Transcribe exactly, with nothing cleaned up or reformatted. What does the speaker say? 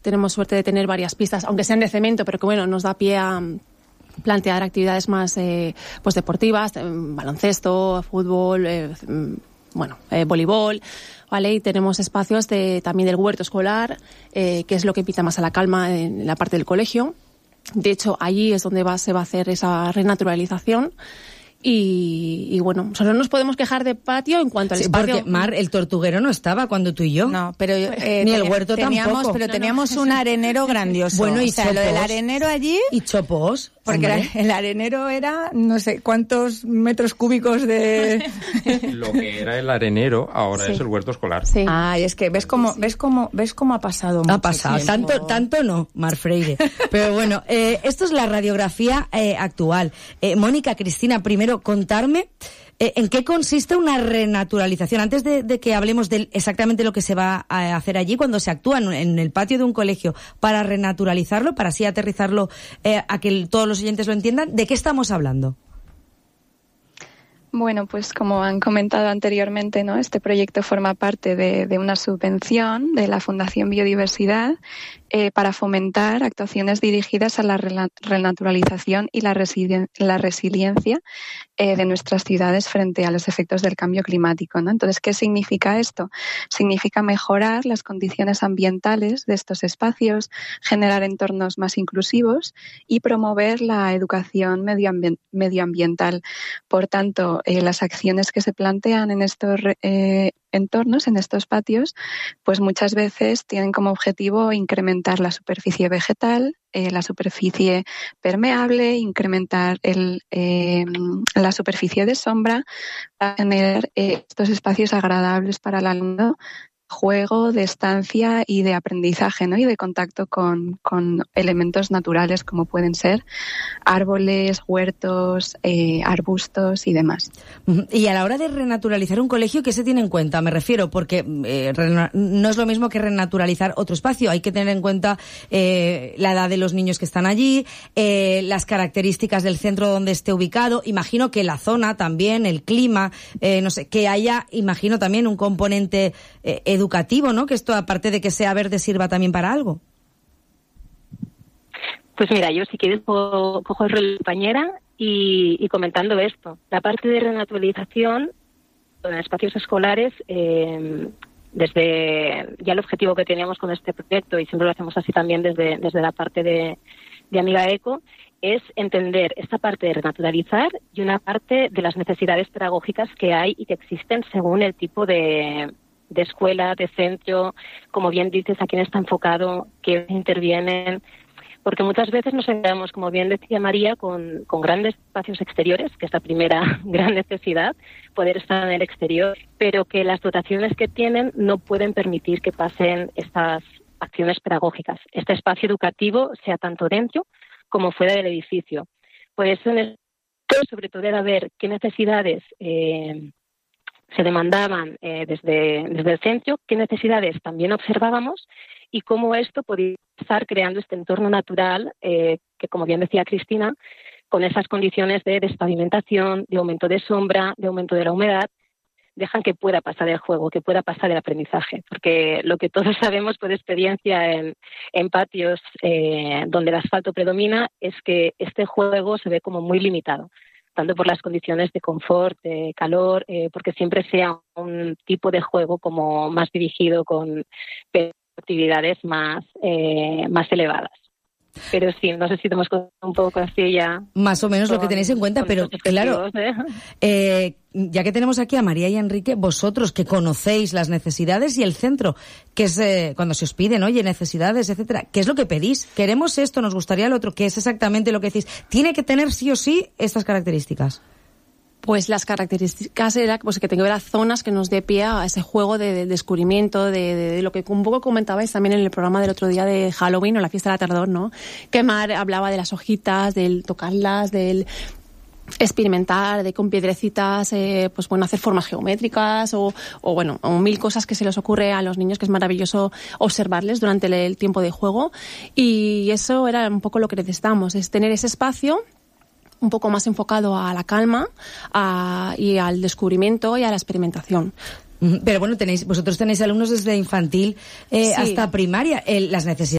tenemos suerte de tener varias pistas, aunque sean de cemento, pero que bueno, nos da pie a plantear actividades más eh, pues deportivas, eh, baloncesto, fútbol, eh, bueno, eh, voleibol, ¿vale? Y tenemos espacios de, también del huerto escolar, eh, que es lo que invita más a la calma en la parte del colegio. De hecho, allí es donde va, se va a hacer esa renaturalización. Y, y bueno, solo nos podemos quejar de patio en cuanto al sí, espacio. Porque, Mar, el tortuguero no estaba cuando tú y yo. No, pero eh, ni el huerto teníamos, tampoco. Pero no, teníamos no, un arenero grandioso. Bueno, y o sea, chopos. lo del arenero allí. Y chopos. Porque hombre. el arenero era no sé cuántos metros cúbicos de. Lo que era el arenero ahora sí. es el huerto escolar. Sí. Ay, es que ves cómo, ves cómo, ves cómo ha pasado. Ha mucho pasado, tiempo. tanto, tanto no, Mar Freire. Pero bueno, eh, esto es la radiografía eh, actual. Eh, Mónica, Cristina, primero contarme eh, en qué consiste una renaturalización. Antes de, de que hablemos de exactamente lo que se va a hacer allí, cuando se actúa en, en el patio de un colegio para renaturalizarlo, para así aterrizarlo eh, a que el, todos los oyentes lo entiendan, ¿de qué estamos hablando? Bueno, pues como han comentado anteriormente, ¿no? Este proyecto forma parte de, de una subvención de la Fundación Biodiversidad eh, para fomentar actuaciones dirigidas a la renaturalización y la, resili- la resiliencia eh, de nuestras ciudades frente a los efectos del cambio climático, ¿no? Entonces, ¿qué significa esto? Significa mejorar las condiciones ambientales de estos espacios, generar entornos más inclusivos y promover la educación medioambi- medioambiental. Por tanto, eh, las acciones que se plantean en estos eh, entornos, en estos patios, pues muchas veces tienen como objetivo incrementar la superficie vegetal, eh, la superficie permeable, incrementar el, eh, la superficie de sombra, para tener eh, estos espacios agradables para el alumno, juego, de estancia y de aprendizaje, ¿no? Y de contacto con, con elementos naturales como pueden ser árboles, huertos, eh, arbustos y demás. Y a la hora de renaturalizar un colegio, ¿qué se tiene en cuenta? Me refiero, porque eh, rena- no es lo mismo que renaturalizar otro espacio. Hay que tener en cuenta eh, la edad de los niños que están allí, eh, las características del centro donde esté ubicado. Imagino que la zona también, el clima, eh, no sé, que haya, imagino también un componente eh, educativo, ¿no? Que esto, aparte de que sea verde, sirva también para algo. Pues mira, yo si quieres cojo, cojo el rol de compañera y, y comentando esto. La parte de renaturalización en espacios escolares, eh, desde ya el objetivo que teníamos con este proyecto, y siempre lo hacemos así también desde, desde la parte de, de Amiga Eco, es entender esta parte de renaturalizar y una parte de las necesidades pedagógicas que hay y que existen según el tipo de de escuela, de centro, como bien dices, a quién está enfocado, quiénes intervienen, porque muchas veces nos quedamos, como bien decía María, con, con grandes espacios exteriores, que es la primera gran necesidad, poder estar en el exterior, pero que las dotaciones que tienen no pueden permitir que pasen estas acciones pedagógicas. Este espacio educativo sea tanto dentro como fuera del edificio. Por eso, en el, sobre todo, era ver qué necesidades eh, se demandaban eh, desde, desde el centro, qué necesidades también observábamos y cómo esto podía estar creando este entorno natural eh, que, como bien decía Cristina, con esas condiciones de despavimentación, de aumento de sombra, de aumento de la humedad, dejan que pueda pasar el juego, que pueda pasar el aprendizaje. Porque lo que todos sabemos por experiencia en, en patios eh, donde el asfalto predomina es que este juego se ve como muy limitado, tanto por las condiciones de confort, de calor, eh, porque siempre sea un tipo de juego como más dirigido con actividades más, eh, más elevadas. Pero sí, no sé si tenemos un poco así ya. Más o menos con, lo que tenéis en cuenta, pero claro, ¿eh? Eh, ya que tenemos aquí a María y a Enrique, vosotros que conocéis las necesidades y el centro, que es eh, cuando se os piden, oye, necesidades, etcétera, ¿qué es lo que pedís? Queremos esto, nos gustaría lo otro, ¿qué es exactamente lo que decís? Tiene que tener sí o sí estas características. Pues las características era pues, que tenga zonas que nos dé pie a ese juego de, de descubrimiento, de, de, de lo que un poco comentabais también en el programa del otro día de Halloween o la fiesta de la tardor, ¿no? Que Mar hablaba de las hojitas, del tocarlas, del experimentar, de con piedrecitas, eh, pues bueno, hacer formas geométricas o, o bueno, o mil cosas que se les ocurre a los niños que es maravilloso observarles durante el, el tiempo de juego. Y eso era un poco lo que necesitamos, es tener ese espacio un poco más enfocado a la calma a, y al descubrimiento y a la experimentación. Pero bueno, tenéis vosotros tenéis alumnos desde infantil eh, sí. hasta primaria. Eh, las necesidades